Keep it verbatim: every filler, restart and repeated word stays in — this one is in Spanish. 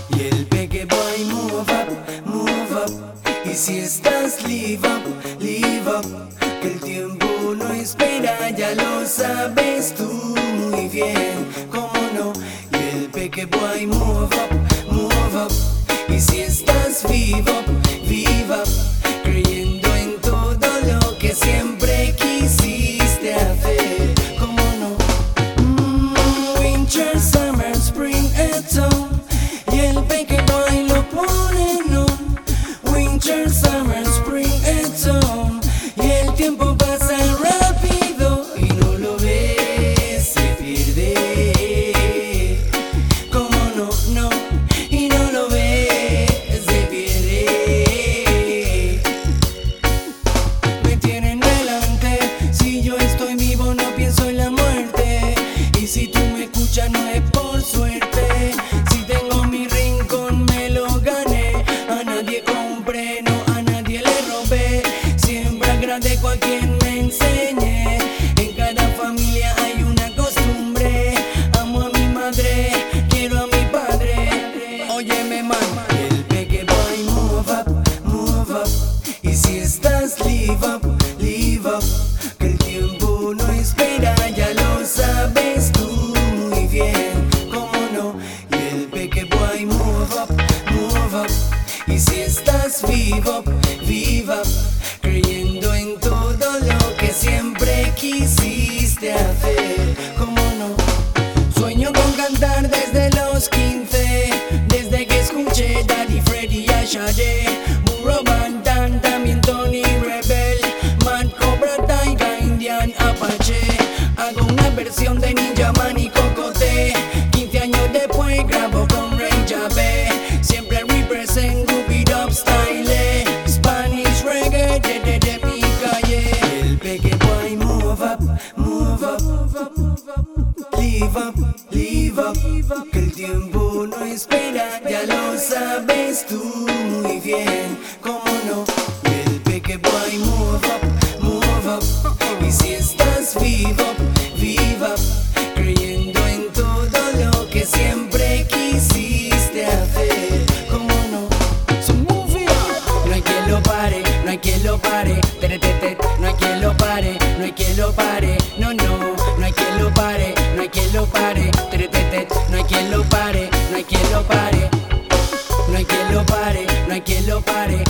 Y el peque boy move up, move up. Y si estás live up, live up, que el tiempo no espera, ya lo sabes tú muy bien, cómo no. Y el peque boy move up, move up. Y si estás vivo, viva, creyendo en todo lo que siempre quisiste hacer, cómo no. mm, Winter, summer, spring, autumn. Y el peque boy lo pone no. Winter, summer, spring, autumn. Y el tiempo pasa rápido y no lo ves, se pierde. Cómo no, no, y no lo ves, se pierde. Me tienen delante, si yo estoy vivo no pienso en la muerte. Y si tú me escuchas no es por suerte. Si tengo mi rincón me lo gané. A nadie compré, no a nadie le robé. Siempre agradezco a quien me enseñe. En cada familia hay una costumbre. Amo a mi madre, quiero a mi padre. Óyeme man, el peque boy move up, move up. Y si estás live up, live up, que el tiempo no espera, ya lo sabes tú muy bien, cómo no. Y el peque boy move up, move up. Y si estás vivo, viva, creyendo en todo lo que siempre quisiste hacer, cómo no. Sueño con cantar desde los quince, desde que escuché Daddy Freddy y Ashade, Burro Bantan, también Tony Rebel, Mad Cobra, Taiga, Indian Apache. Hago una versión de Ninja Man y Cocote. quince años después grabo con Ray Jabe. Siempre represent Whoop Up Style, Spanish reggae desde de mi calle. El peque boy move up, move up, live up, live up, que el tiempo no espera, ya lo sabes tú muy bien, cómo no. El peque boy move up, move up. Y si estás vivo, viva, creyendo en todo lo que siempre quisiste hacer, cómo no. So move it up. No hay quien lo pare, no hay quien lo pare, tere, tere, tere. No hay quien lo pare, no hay quien lo pare, no, no. No hay quien lo pare, no hay quien lo pare, tere, tere, tere. No hay quien lo pare, no hay quien lo pare, no hay quien lo pare, no hay quien lo pare.